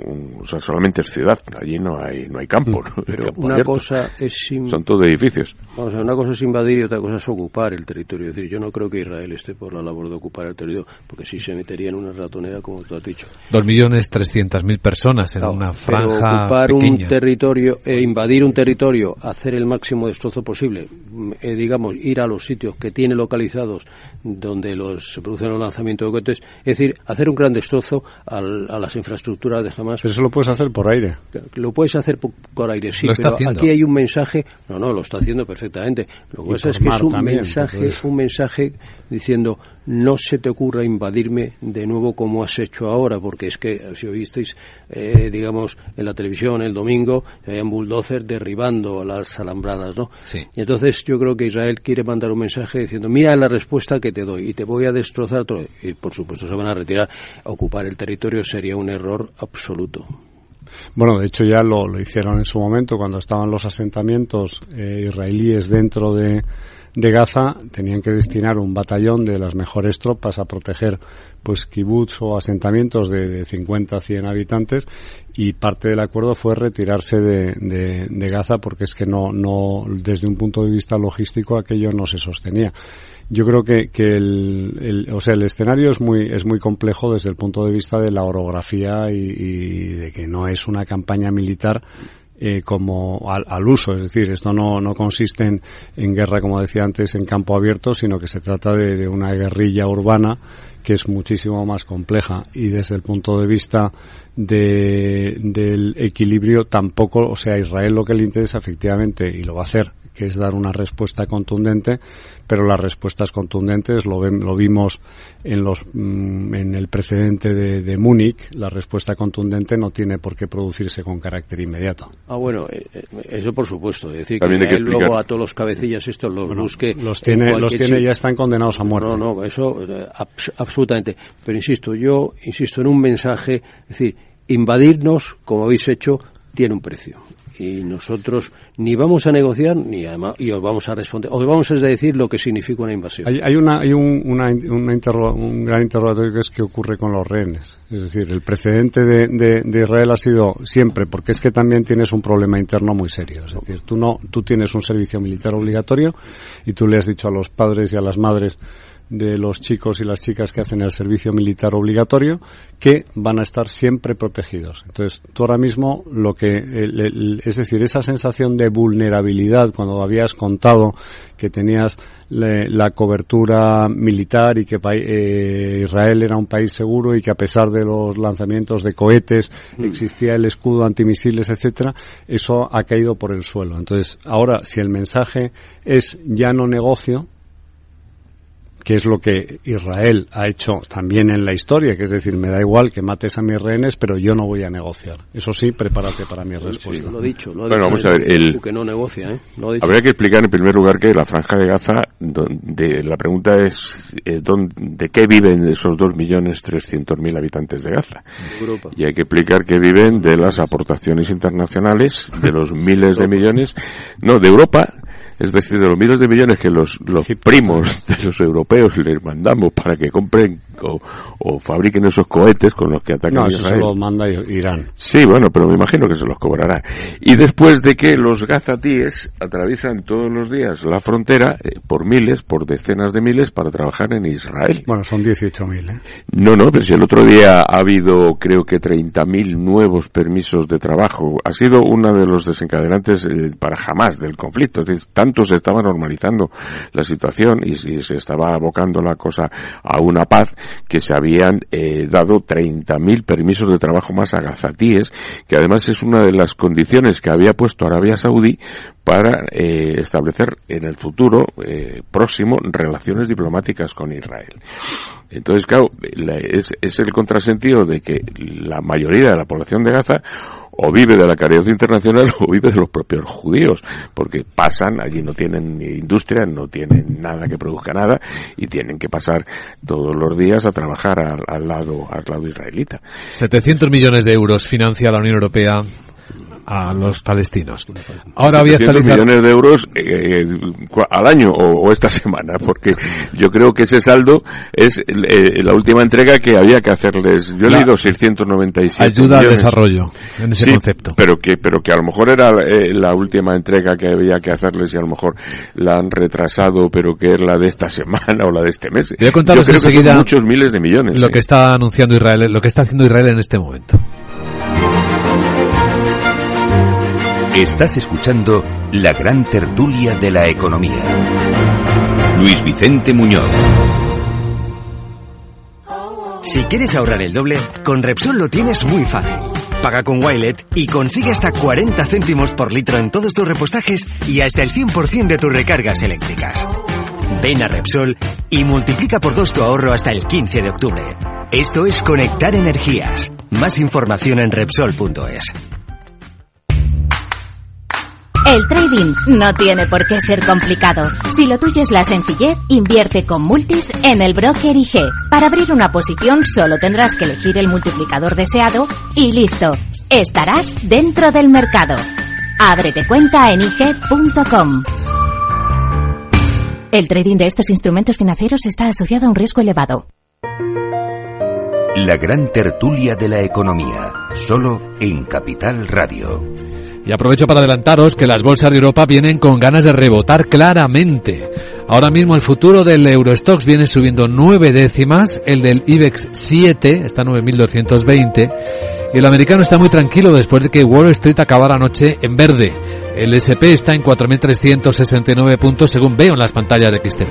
o sea, solamente es ciudad, allí no hay campo, ¿no? Pero campo una abierto. cosa es son todo edificios. Vamos a ver, una cosa es invadir y otra cosa es ocupar el territorio. Es decir, yo no creo que Israel esté por la labor de ocupar el territorio, porque sí se metería en una ratonera, como tú has dicho. 2.300.000 personas en una franja pero ocupar pequeña. un territorio, invadir un territorio, hacer el máximo destrozo posible, digamos, ir a los sitios que tiene localizados donde se producen los lanzamientos de cohetes, es decir, hacer un gran destrozo a las infraestructuras de Hamas. Pero eso lo puedes hacer por aire. Lo puedes hacer por aire, sí, pero aquí hay un mensaje. No, lo está haciendo perfectamente. Lo que pasa es que es un mensaje diciendo: no se te ocurra invadirme de nuevo como has hecho ahora, porque es que, si oísteis, digamos, en la televisión el domingo, había un bulldozer derribando las alambradas, ¿no? Sí. Y entonces yo creo que Israel quiere mandar un mensaje diciendo: mira la respuesta que te doy y te voy a destrozar todo. Y por supuesto se van a retirar. Ocupar el territorio sería un error absoluto. Bueno, de hecho ya lo hicieron en su momento cuando estaban los asentamientos israelíes dentro de Gaza. Tenían que destinar un batallón de las mejores tropas a proteger pues kibutz o asentamientos de 50 a 100 habitantes, y parte del acuerdo fue retirarse de Gaza porque es que no desde un punto de vista logístico aquello no se sostenía. Yo creo que el escenario es muy complejo desde el punto de vista de la orografía y de que no es una campaña militar como al uso, es decir, esto no consiste en guerra, como decía antes, en campo abierto, sino que se trata de una guerrilla urbana que es muchísimo más compleja, y desde el punto de vista del equilibrio tampoco, o sea, a Israel lo que le interesa efectivamente, y lo va a hacer, que es dar una respuesta contundente, pero las respuestas contundentes lo vimos en el precedente de Múnich. La respuesta contundente no tiene por qué producirse con carácter inmediato. Bueno, eso por supuesto, es decir, también que él luego a todos los cabecillas estos los busque. Los tiene, ya están condenados a muerte. No, eso absolutamente. Pero yo insisto en un mensaje, es decir, invadirnos, como habéis hecho, tiene un precio. Y nosotros ni vamos a negociar ni además os vamos a responder, os vamos a decir lo que significa una invasión. Hay un gran interrogatorio que es qué ocurre con los rehenes. Es decir, el precedente de Israel ha sido siempre, porque es que también tienes un problema interno muy serio. Es decir, tú tienes un servicio militar obligatorio y tú le has dicho a los padres y a las madres de los chicos y las chicas que hacen el servicio militar obligatorio que van a estar siempre protegidos. Entonces, tú ahora mismo es decir, esa sensación de vulnerabilidad cuando habías contado que tenías la cobertura militar y que Israel era un país seguro y que a pesar de los lanzamientos de cohetes existía el escudo antimisiles, etcétera, eso ha caído por el suelo. Entonces, ahora, si el mensaje es ya no negocio, que es lo que Israel ha hecho también en la historia, que es decir, me da igual que mates a mis rehenes, pero yo no voy a negociar. Eso sí, prepárate para mi respuesta. Sí, lo he dicho. Bueno, vamos a ver. Que no negocia, habría que explicar en primer lugar que la Franja de Gaza, la pregunta es ¿de qué viven esos 2.300.000 habitantes de Gaza? Europa. Y hay que explicar que viven de las aportaciones internacionales, de los miles de millones, de Europa. Es decir, de los miles de millones que los primos de los europeos les mandamos para que compren o fabriquen esos cohetes con los que atacan a Israel. No, eso se los manda Irán. Sí, bueno, pero me imagino que se los cobrará. Y después de que los gazatíes atraviesan todos los días la frontera por miles, por decenas de miles, para trabajar en Israel. Bueno, son 18.000, No, pero si el otro día ha habido, creo que 30.000 nuevos permisos de trabajo. Ha sido uno de los desencadenantes para jamás del conflicto. Es decir, tanto se estaba normalizando la situación y se estaba abocando la cosa a una paz que se habían dado 30.000 permisos de trabajo más a gazatíes, que además es una de las condiciones que había puesto Arabia Saudí para establecer en el futuro próximo relaciones diplomáticas con Israel. Entonces, claro, es el contrasentido de que la mayoría de la población de Gaza o vive de la caridad internacional o vive de los propios judíos, porque pasan, allí no tienen ni industria, no tienen nada que produzca nada y tienen que pasar todos los días a trabajar al lado israelita. 700 millones de euros financia la Unión Europea a los palestinos. Ahora voy a 700 millones de euros al año o esta semana, porque yo creo que ese saldo es la última entrega que había que hacerles. Yo he leído 697 ayuda millones. al desarrollo en ese concepto. Pero que a lo mejor era la última entrega que había que hacerles y a lo mejor la han retrasado, pero que es la de esta semana o la de este mes. Voy a contaros yo creo que enseguida son muchos miles de millones. Lo que está anunciando Israel, lo que está haciendo Israel en este momento. Estás escuchando la gran tertulia de la economía. Luis Vicente Muñoz. Si quieres ahorrar el doble, con Repsol lo tienes muy fácil. Paga con Wilet y consigue hasta 40 céntimos por litro en todos tus repostajes y hasta el 100% de tus recargas eléctricas. Ven a Repsol y multiplica por 2 tu ahorro hasta el 15 de octubre. Esto es conectar energías. Más información en Repsol.es. El trading no tiene por qué ser complicado. Si lo tuyo es la sencillez, invierte con Multis en el broker IG. Para abrir una posición solo tendrás que elegir el multiplicador deseado y listo. estarás dentro del mercado. Ábrete cuenta en IG.com. El trading de estos instrumentos financieros está asociado a un riesgo elevado. La gran tertulia de la economía, solo en Capital Radio. Y aprovecho para adelantaros que las bolsas de Europa vienen con ganas de rebotar claramente. Ahora mismo el futuro del Eurostoxx viene subiendo 9 décimas, el del IBEX 7 está a 9.220 y el americano está muy tranquilo después de que Wall Street acabara anoche en verde. El S&P está en 4.369 puntos según veo en las pantallas de XTB.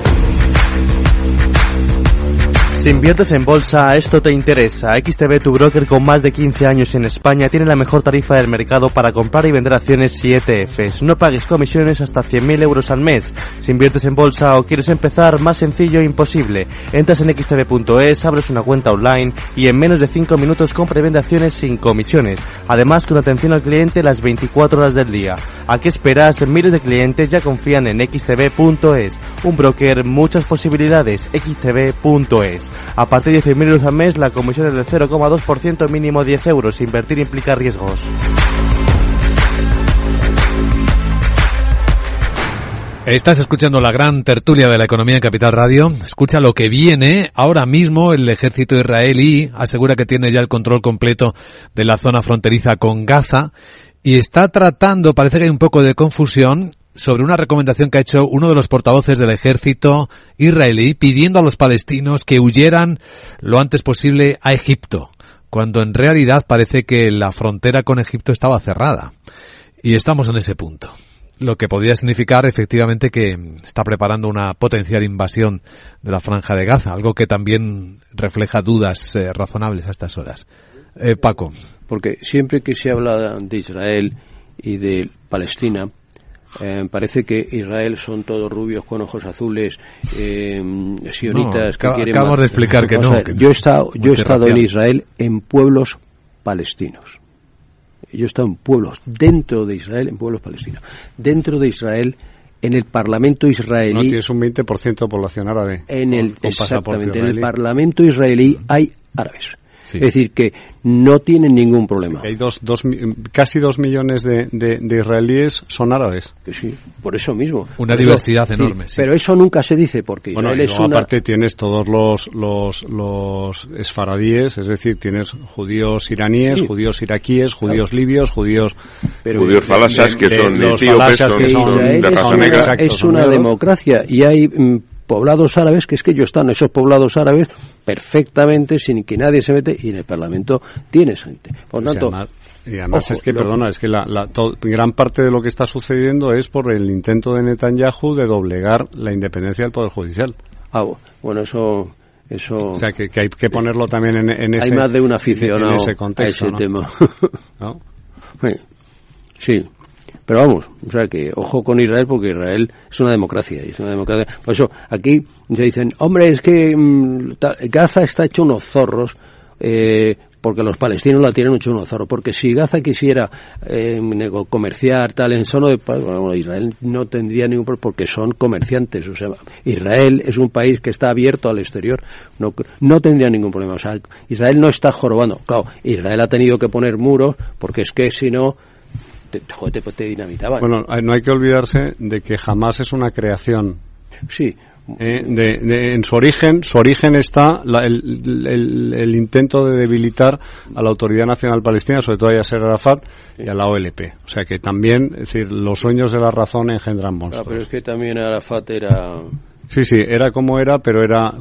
Si inviertes en bolsa, esto te interesa. XTB, tu broker con más de 15 años en España, tiene la mejor tarifa del mercado para comprar y vender acciones y ETFs. No pagues comisiones hasta 100.000 euros al mes. Si inviertes en bolsa o quieres empezar, más sencillo e imposible. Entras en xtb.es, abres una cuenta online y en menos de 5 minutos compra y vende acciones sin comisiones. Además, con atención al cliente las 24 horas del día. ¿A qué esperas? Miles de clientes ya confían en xtb.es. Un broker, muchas posibilidades. xtb.es. A partir de 100.000 euros al mes, la comisión es del 0,2%, mínimo 10 euros. Invertir implica riesgos. Estás escuchando la gran tertulia de la economía en Capital Radio. Escucha lo que viene. Ahora mismo el ejército israelí asegura que tiene ya el control completo de la zona fronteriza con Gaza y está tratando, parece que hay un poco de confusión, sobre una recomendación que ha hecho uno de los portavoces del ejército israelí pidiendo a los palestinos que huyeran lo antes posible a Egipto, cuando en realidad parece que la frontera con Egipto estaba cerrada. Y estamos en ese punto. Lo que podría significar efectivamente que está preparando una potencial invasión de la Franja de Gaza, algo que también refleja dudas razonables a estas horas. Paco. Porque siempre que se habla de Israel y de Palestina, parece que Israel son todos rubios con ojos azules, sionitas que quieren... Acabamos de explicar que no. Yo he estado en Israel en pueblos palestinos. Yo he estado en pueblos dentro de Israel, en pueblos palestinos. Dentro de Israel, en el Parlamento israelí... No, tienes un 20% de población árabe. Exactamente, en el Parlamento israelí hay árabes. Sí. Es decir, que no tienen ningún problema. Hay casi 2 millones de israelíes son árabes. Que sí, por eso mismo. Una diversidad enorme. Sí. Pero eso nunca se dice porque Israel es aparte tienes todos los esfaradíes, es decir, tienes judíos iraníes, judíos iraquíes, judíos libios, judíos falasas que son etíopes, son de raza negra. Es una democracia y hay poblados árabes, que es que ellos están, esos poblados árabes, perfectamente, sin que nadie se mete, y en el Parlamento tienes gente. Por tanto, y además es que, es que gran parte de lo que está sucediendo es por el intento de Netanyahu de doblegar la independencia del Poder Judicial. Bueno, eso... O sea, que hay que ponerlo también en ese... Hay más de un aficionado en ese contexto, a ese tema. ¿No? Sí. Pero vamos, o sea que ojo con Israel porque Israel es una democracia. Por eso aquí se dicen, hombre, es que Gaza está hecho unos zorros porque los palestinos la tienen hecho unos zorros. Porque si Gaza quisiera comerciar tal en zona de paz, bueno, Israel no tendría ningún problema porque son comerciantes. O sea, Israel es un país que está abierto al exterior. No tendría ningún problema. O sea, Israel no está jorobando. Claro, Israel ha tenido que poner muros porque es que si no... te dinamitaban. Bueno, no hay que olvidarse de que Hamás es una creación. Sí. En su origen está el intento de debilitar a la Autoridad Nacional Palestina, sobre todo a Yasser Arafat y a la OLP. O sea que también, es decir, los sueños de la razón engendran monstruos. Pero es que también Arafat era... Sí, era como era, pero era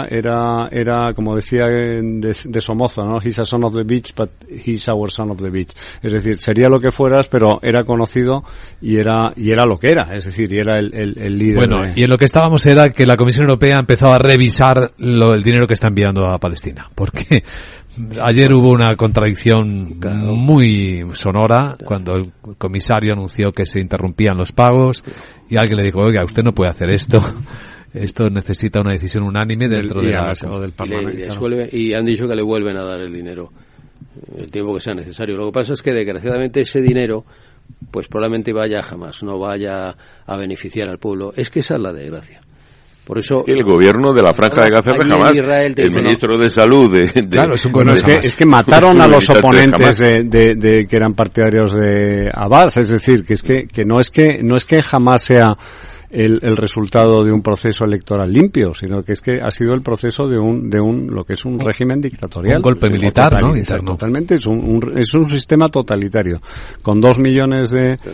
como decía de Somoza, ¿no? He's a son of the beach, but he's our son of the beach. Es decir, sería lo que fueras, pero era conocido y era lo que era, es decir, y era el líder. Bueno, y en lo que estábamos era que la Comisión Europea empezó a revisar el dinero que está enviando a Palestina, porque ayer hubo una contradicción muy sonora cuando el comisario anunció que se interrumpían los pagos y alguien le dijo, oiga, usted no puede hacer esto. Esto necesita una decisión unánime dentro del Parlamento. Y han dicho que le vuelven a dar el dinero el tiempo que sea necesario. Lo que pasa es que desgraciadamente ese dinero pues probablemente vaya jamás, no vaya a beneficiar al pueblo. Es que esa es la desgracia. Por eso el gobierno de la Franja de Gaza de Hamas, el ministro de Salud claro, es que mataron a los oponentes de que eran partidarios de Abbas, es decir, que no es que Hamas sea el resultado de un proceso electoral limpio, sino que es que ha sido el proceso de un lo que es un régimen dictatorial, un golpe militar, ¿no? Interno. Totalmente, es un sistema totalitario con 2 millones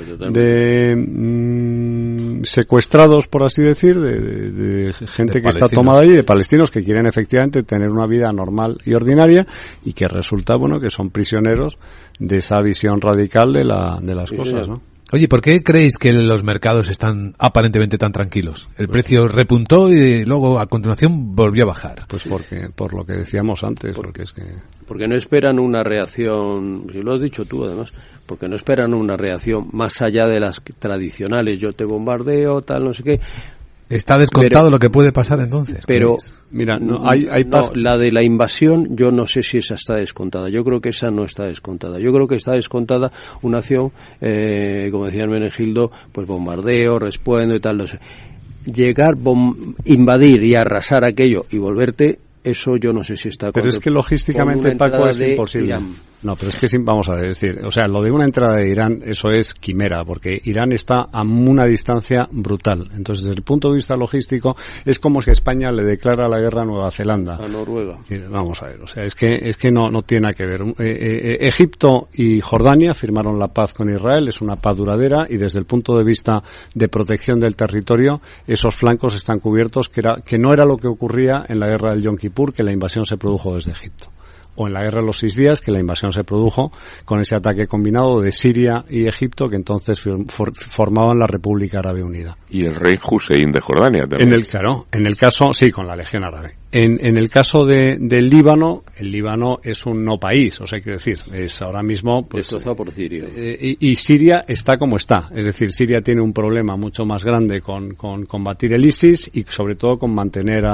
de secuestrados, por así decir, de gente que está tomada allí, de palestinos que quieren efectivamente tener una vida normal y ordinaria, y que resulta, bueno, que son prisioneros de esa visión radical de las cosas, ¿no? Oye, ¿por qué creéis que los mercados están aparentemente tan tranquilos? El precio repuntó y luego a continuación volvió a bajar. Pues por lo que decíamos antes, porque no esperan una reacción, si lo has dicho tú además, porque no esperan una reacción más allá de las tradicionales, yo te bombardeo, tal, no sé qué. ¿Está descontado lo que puede pasar entonces? Pero, mira, la de la invasión, yo no sé si esa está descontada. Yo creo que esa no está descontada. Yo creo que está descontada una acción, como decía Hermenegildo, pues bombardeo, respuendo y tal, no sé. Llegar, invadir y arrasar aquello y volverte, eso yo no sé si está... Pero es que logísticamente, Paco, es imposible. Irán. No, pero es que vamos a decir, o sea, lo de una entrada de Irán, eso es quimera, porque Irán está a una distancia brutal. Entonces, desde el punto de vista logístico, es como si España le declara la guerra a Nueva Zelanda. A Noruega. Vamos a ver, o sea, es que no tiene nada que ver. Egipto y Jordania firmaron la paz con Israel, es una paz duradera, y desde el punto de vista de protección del territorio, esos flancos están cubiertos, que no era lo que ocurría en la guerra del Yom Kippur, que la invasión se produjo desde Egipto. O en la guerra de los 6 días, que la invasión se produjo con ese ataque combinado de Siria y Egipto, que entonces formaban la República Árabe Unida. Y el rey Hussein de Jordania también. En el caso, sí, con la Legión Árabe. En el caso del Líbano, el Líbano es un no país, o sea, quiero decir, es ahora mismo... Pues, destrozado por Siria. Y Siria está como está, es decir, Siria tiene un problema mucho más grande con combatir el ISIS y sobre todo con mantener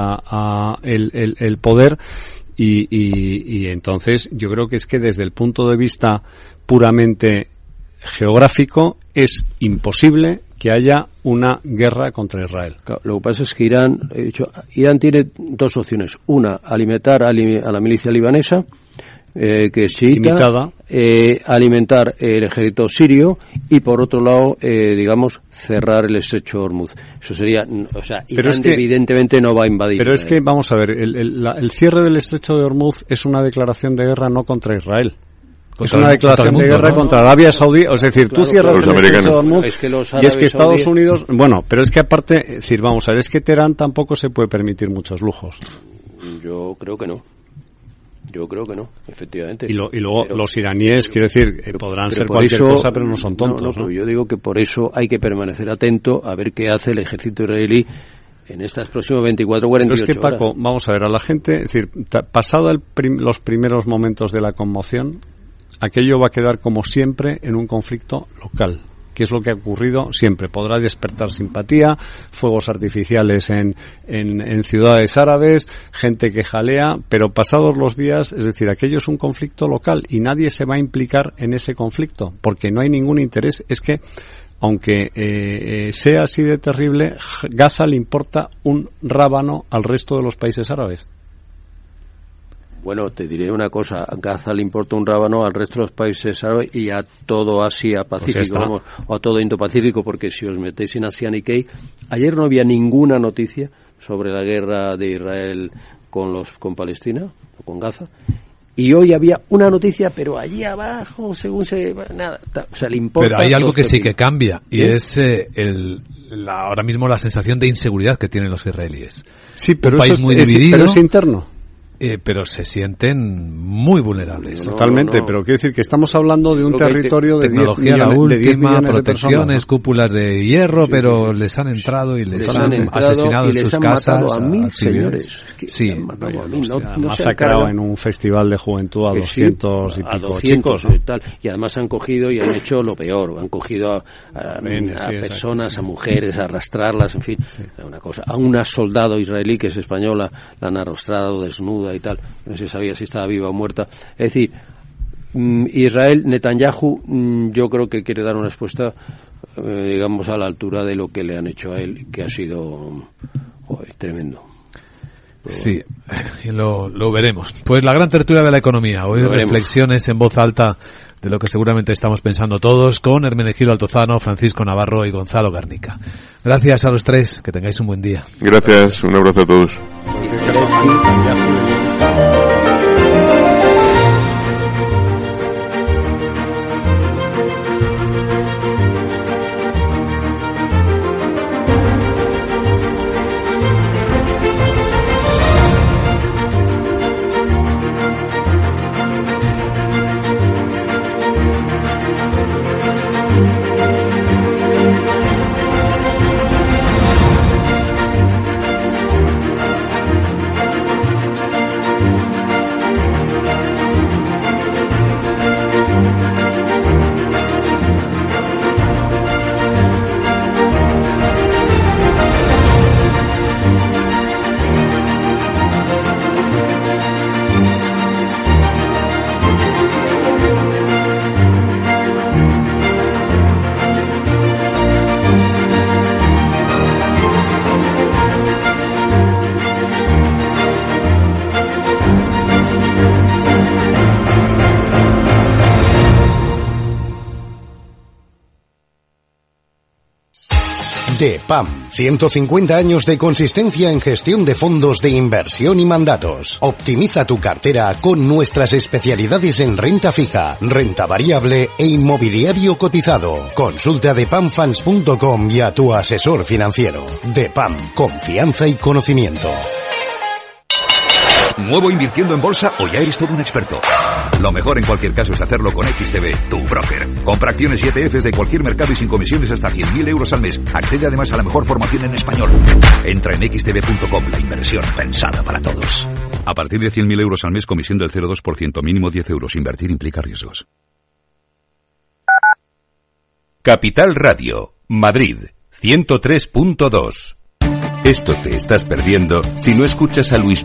el poder. Y entonces yo creo que es que desde el punto de vista puramente geográfico es imposible que haya una guerra contra Israel. Claro, lo que pasa es que Irán tiene 2 opciones. Una, alimentar a la milicia libanesa, que es chiita, alimentar el ejército sirio, y por otro lado, digamos, cerrar el estrecho de Hormuz. Eso sería, o sea, Irán evidentemente no va a invadir. Pero es que, vamos a ver, el cierre del estrecho de Hormuz es una declaración de guerra no contra Israel. Es una declaración de guerra contra Arabia Saudí, es decir, tú cierras el estrecho de Hormuz, y es que Estados Unidos, bueno, pero es que aparte, es decir, vamos a ver, es que Teherán tampoco se puede permitir muchos lujos. Yo creo que no. Yo creo que no, efectivamente. Y luego los iraníes, quiero decir, podrán ser cualquier cosa, pero no son tontos, ¿no? Yo digo que por eso hay que permanecer atento a ver qué hace el ejército israelí en estas próximas 24 o 48 horas. Pero es que, Paco, vamos a ver, a la gente, es decir, pasado los primeros momentos de la conmoción, aquello va a quedar como siempre en un conflicto local, que es lo que ha ocurrido siempre. Podrá despertar simpatía, fuegos artificiales en ciudades árabes, gente que jalea, pero pasados los días, es decir, aquello es un conflicto local y nadie se va a implicar en ese conflicto, porque no hay ningún interés. Es que, aunque sea así de terrible, Gaza le importa un rábano al resto de los países árabes. Bueno, te diré una cosa, a Gaza le importa un rábano al resto de los países árabes y a todo Asia Pacífico, vamos, o a todo Indo-Pacífico, porque si os metéis en Asia Nikkei, ayer no había ninguna noticia sobre la guerra de Israel con Palestina, o con Gaza, y hoy había una noticia, pero allí abajo, según nada, o sea, le importa. Pero hay algo que sí que cambia, y es ahora mismo la sensación de inseguridad que tienen los israelíes. Sí, pero un país muy dividido, pero es interno. Pero se sienten muy vulnerables. Totalmente, pero quiero decir que estamos hablando de un territorio de tecnología 10 millones, la última, protecciones, cúpulas de hierro, sí, pero les han entrado y les han asesinado en sus casas a 1000 señores. Sí, han masacrado en un festival de juventud a 200 y pico chicos, ¿no? Y además han cogido y han hecho lo peor, han cogido a personas, a mujeres, a arrastrarlas, en fin, una cosa. A una soldado israelí que es española la han arrastrado desnuda y tal, no se sabía si estaba viva o muerta. Es decir, Israel, Netanyahu, yo creo que quiere dar una respuesta, digamos, a la altura de lo que le han hecho a él, que ha sido Joder, tremendo. Sí, lo veremos. Pues la gran tertulia de la economía. Hoy reflexiones en voz alta de lo que seguramente estamos pensando todos con Hermenegildo Altozano, Francisco Navarro y Gonzalo Garnica. Gracias a los tres, que tengáis un buen día. Gracias, un abrazo a todos. DEPAM, 150 años de consistencia en gestión de fondos de inversión y mandatos. Optimiza tu cartera con nuestras especialidades en renta fija, renta variable e inmobiliario cotizado. Consulta depamfans.com y a tu asesor financiero. DEPAM, confianza y conocimiento. ¿Nuevo invirtiendo en bolsa o ya eres todo un experto? Lo mejor en cualquier caso es hacerlo con XTB, tu broker. Compra acciones y ETFs de cualquier mercado y sin comisiones hasta 100.000 euros al mes. Accede además a la mejor formación en español. Entra en xtb.com, la inversión pensada para todos. A partir de 100.000 euros al mes, comisión del 0,2%, mínimo 10 euros. Invertir implica riesgos. Capital Radio, Madrid, 103.2. Esto te estás perdiendo si no escuchas a Luis